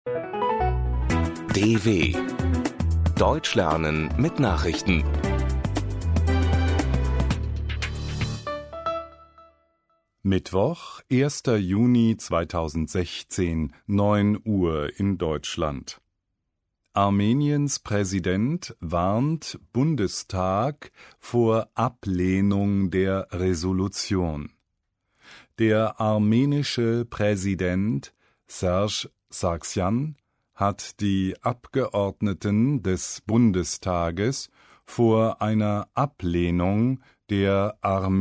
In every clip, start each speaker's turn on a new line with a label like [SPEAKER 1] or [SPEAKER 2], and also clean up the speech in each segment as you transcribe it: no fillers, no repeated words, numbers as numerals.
[SPEAKER 1] DW Deutsch lernen mit Nachrichten.
[SPEAKER 2] Mittwoch, 1. Juni 2016, 9 Uhr in Deutschland. Armeniens Präsident warnt Bundestag vor Ablehnung der Resolution. Der armenische Präsident Serge Sargsyan hat die Abgeordneten des Bundestages vor einer Ablehnung der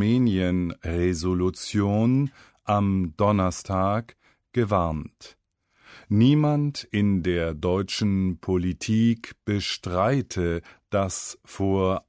[SPEAKER 2] Armenien-Resolution am Donnerstag gewarnt. Niemand in der deutschen Politik bestreite, dass vor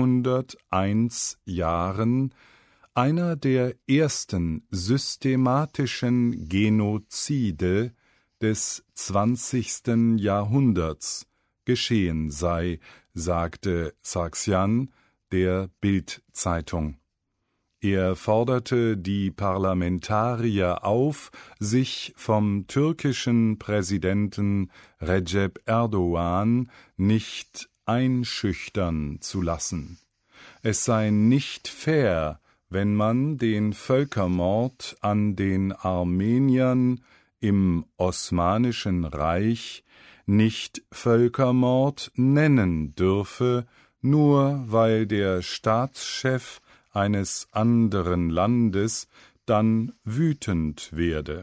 [SPEAKER 2] 101 Jahren einer der ersten systematischen Genozide des 20. Jahrhunderts geschehen sei, sagte Sargsyan der Bild-Zeitung. Er forderte die Parlamentarier auf, sich vom türkischen Präsidenten Recep Erdoğan nicht einschüchtern zu lassen. Es sei nicht fair, wenn man den Völkermord an den Armeniern im Osmanischen Reich nicht Völkermord nennen dürfe, nur weil der Staatschef eines anderen Landes dann wütend werde.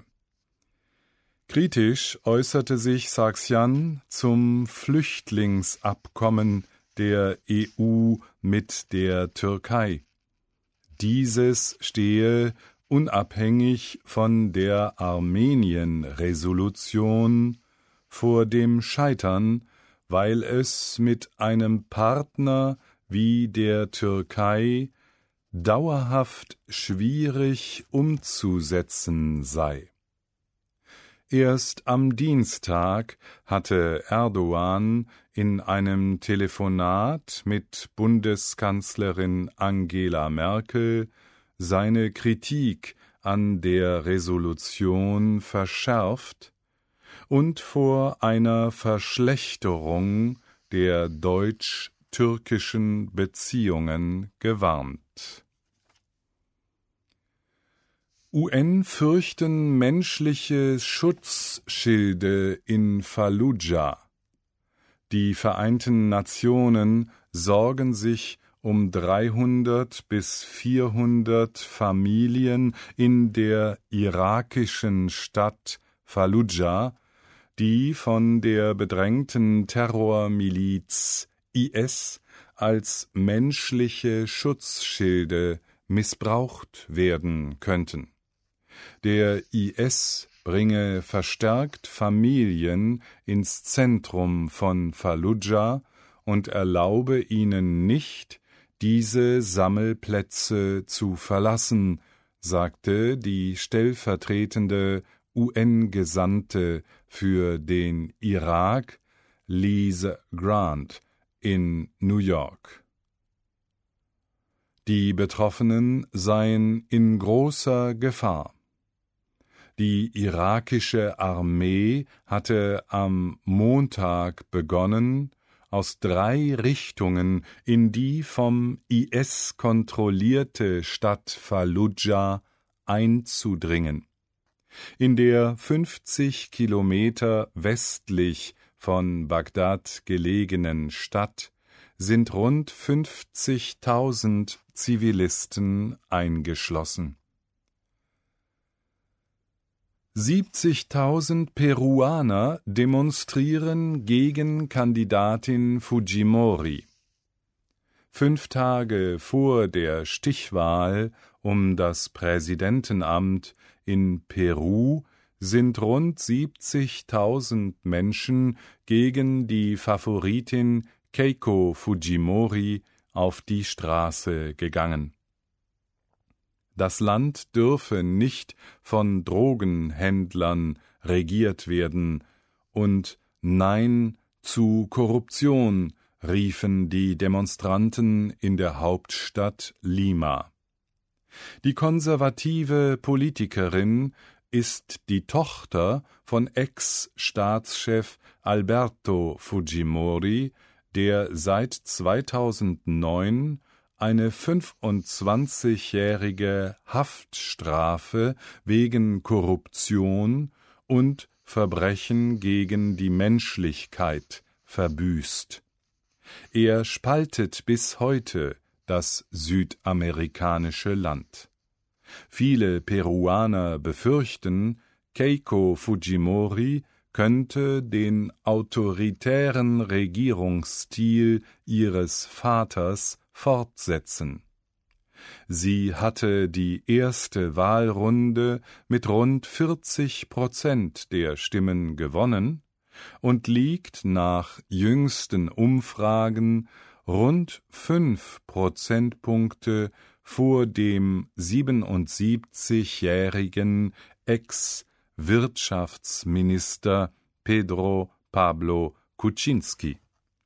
[SPEAKER 2] Kritisch äußerte sich Sargsyan zum Flüchtlingsabkommen der EU mit der Türkei. Dieses stehe unabhängig von der Armenien-Resolution vor dem Scheitern, weil es mit einem Partner wie der Türkei dauerhaft schwierig umzusetzen sei. Erst am Dienstag hatte Erdoğan in einem Telefonat mit Bundeskanzlerin Angela Merkel seine Kritik an der Resolution verschärft und vor einer Verschlechterung der deutsch-türkischen Beziehungen gewarnt. UN fürchten menschliche Schutzschilde in Falludja. Die Vereinten Nationen sorgen sich um 300 bis 400 Familien in der irakischen Stadt Falludja, die von der bedrängten Terrormiliz IS als menschliche Schutzschilde missbraucht werden könnten. Der IS bringe verstärkt Familien ins Zentrum von Falludja und erlaube ihnen nicht, diese Sammelplätze zu verlassen, sagte die stellvertretende UN-Gesandte für den Irak, Lise Grant, in New York. Die Betroffenen seien in großer Gefahr. Die irakische Armee hatte am Montag begonnen, aus 3 Richtungen in die vom IS kontrollierte Stadt Falludja einzudringen. In der 50 Kilometer westlich von Bagdad gelegenen Stadt sind rund 50.000 Zivilisten eingeschlossen. 70.000 Peruaner demonstrieren gegen Kandidatin Fujimori. 5 Tage vor der Stichwahl um das Präsidentenamt in Peru sind rund 70.000 Menschen gegen die Favoritin Keiko Fujimori auf die Straße gegangen. Das Land dürfe nicht von Drogenhändlern regiert werden und Nein zu Korruption, riefen die Demonstranten in der Hauptstadt Lima. Die konservative Politikerin ist die Tochter von Ex-Staatschef Alberto Fujimori, der seit 2009 eine 25-jährige Haftstrafe wegen Korruption und Verbrechen gegen die Menschlichkeit verbüßt. Er spaltet bis heute das südamerikanische Land. Viele Peruaner befürchten, Keiko Fujimori könnte den autoritären Regierungsstil ihres Vaters fortsetzen. Sie hatte die erste Wahlrunde mit rund 40% der Stimmen gewonnen und liegt nach jüngsten Umfragen rund 5 Prozentpunkte vor dem 77-jährigen Ex-Wirtschaftsminister Pedro Pablo Kuczynski.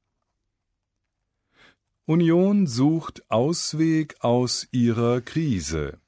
[SPEAKER 2] Union sucht Ausweg aus ihrer Krise.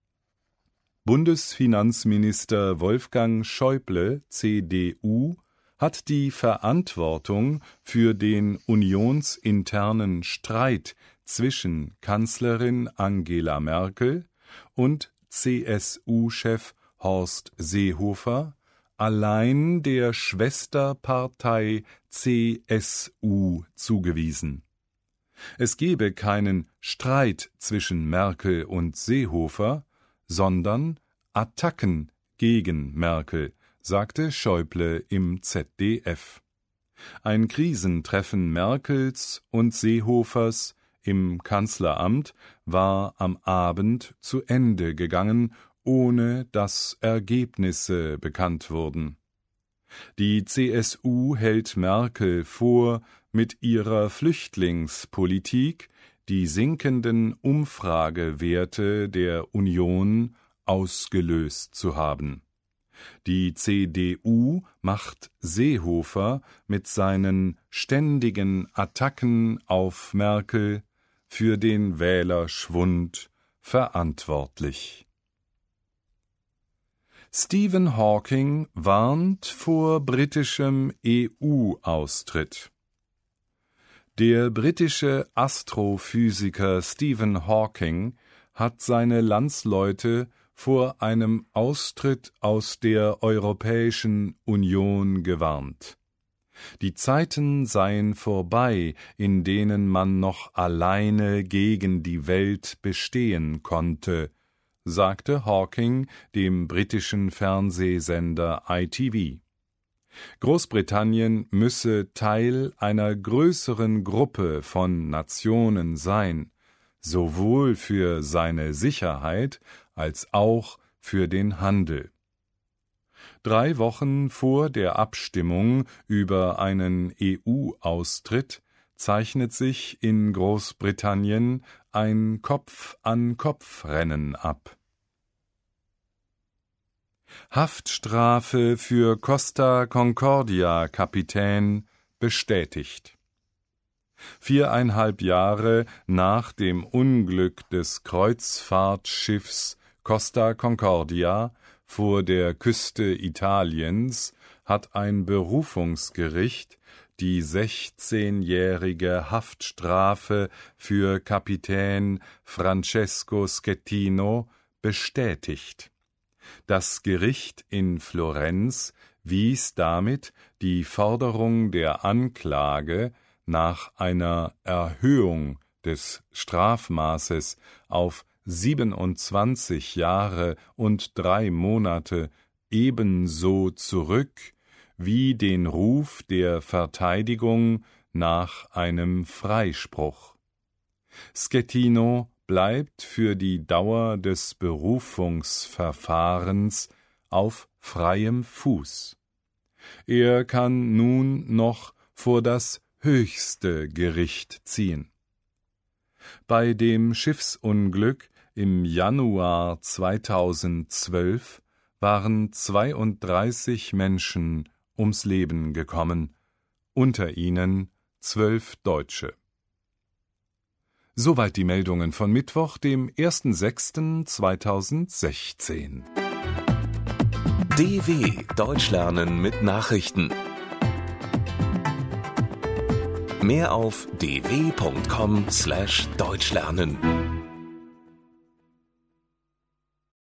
[SPEAKER 2] Bundesfinanzminister Wolfgang Schäuble, CDU, hat die Verantwortung für den unionsinternen Streit zwischen Kanzlerin Angela Merkel und CSU-Chef Horst Seehofer allein der Schwesterpartei CSU zugewiesen. Es gebe keinen Streit zwischen Merkel und Seehofer, sondern Attacken gegen Merkel, sagte Schäuble im ZDF. Ein Krisentreffen Merkels und Seehofers im Kanzleramt war am Abend zu Ende gegangen, ohne dass Ergebnisse bekannt wurden. Die CSU hält Merkel vor, mit ihrer Flüchtlingspolitik die sinkenden Umfragewerte der Union ausgelöst zu haben. Die CDU macht Seehofer mit seinen ständigen Attacken auf Merkel für den Wählerschwund verantwortlich. Stephen Hawking warnt vor britischem EU-Austritt. Der britische Astrophysiker Stephen Hawking hat seine Landsleute vor einem Austritt aus der Europäischen Union gewarnt. Die Zeiten seien vorbei, in denen man noch alleine gegen die Welt bestehen konnte, sagte Hawking dem britischen Fernsehsender ITV. Großbritannien müsse Teil einer größeren Gruppe von Nationen sein, sowohl für seine Sicherheit als auch für den Handel. 3 Wochen vor der Abstimmung über einen EU-Austritt zeichnet sich in Großbritannien ein Kopf-an-Kopf-Rennen ab. Haftstrafe für Costa Concordia-Kapitän bestätigt. 4,5 Jahre nach dem Unglück des Kreuzfahrtschiffs Costa Concordia vor der Küste Italiens hat ein Berufungsgericht die 16-jährige Haftstrafe für Kapitän Francesco Schettino bestätigt. Das Gericht in Florenz wies damit die Forderung der Anklage nach einer Erhöhung des Strafmaßes auf 27 Jahre und 3 Monate ebenso zurück wie den Ruf der Verteidigung nach einem Freispruch. Schettino bleibt für die Dauer des Berufungsverfahrens auf freiem Fuß. Er kann nun noch vor das höchste Gericht ziehen. Bei dem Schiffsunglück im Januar 2012 waren 32 Menschen ums Leben gekommen, unter ihnen 12 Deutsche. Soweit die Meldungen von Mittwoch, dem 1.6.2016.
[SPEAKER 1] DW Deutsch lernen mit Nachrichten. Mehr auf dw.com/deutschlernen.